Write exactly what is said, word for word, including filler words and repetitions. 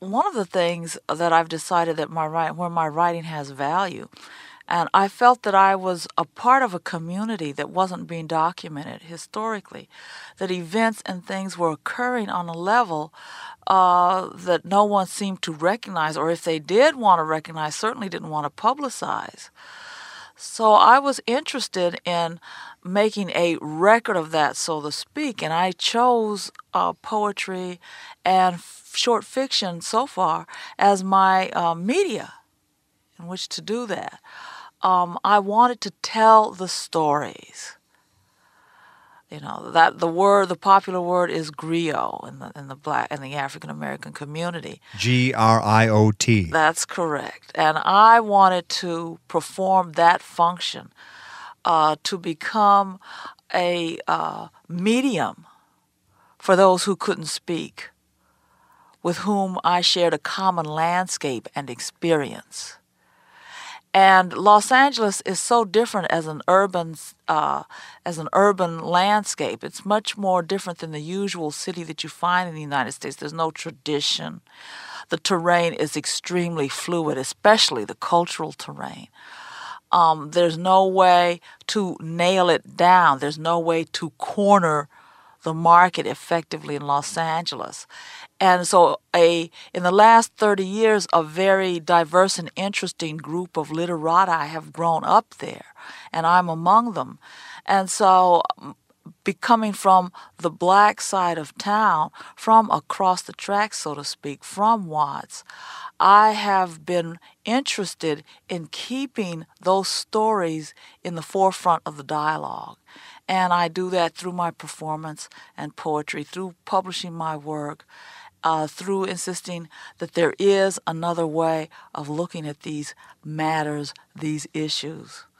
one of the things that I've decided that my write where my writing has value, and I felt that I was a part of a community that wasn't being documented historically, that events and things were occurring on a level uh, that no one seemed to recognize, or if they did want to recognize, certainly didn't want to publicize. So I was interested in making a record of that, so to speak, and I chose uh, poetry and f- short fiction so far as my uh, media in which to do that. Um, I wanted to tell the stories. You know that the word, the popular word, is griot in the in the black in the African American community. G R I O T. That's correct. And I wanted to perform that function, uh, to become a uh, medium for those who couldn't speak, with whom I shared a common landscape and experience. And Los Angeles is so different as an urban uh, as an urban landscape. It's much more different than the usual city that you find in the United States. There's no tradition. The terrain is extremely fluid, especially the cultural terrain. Um, there's no way to nail it down. There's no way to corner the market effectively in Los Angeles. And so a in the last thirty years, a very diverse and interesting group of literati have grown up there, and I'm among them. And so becoming from the black side of town, from across the tracks, so to speak, from Watts, I have been interested in keeping those stories in the forefront of the dialogue. And I do that through my performance and poetry, through publishing my work, uh, through insisting that there is another way of looking at these matters, these issues.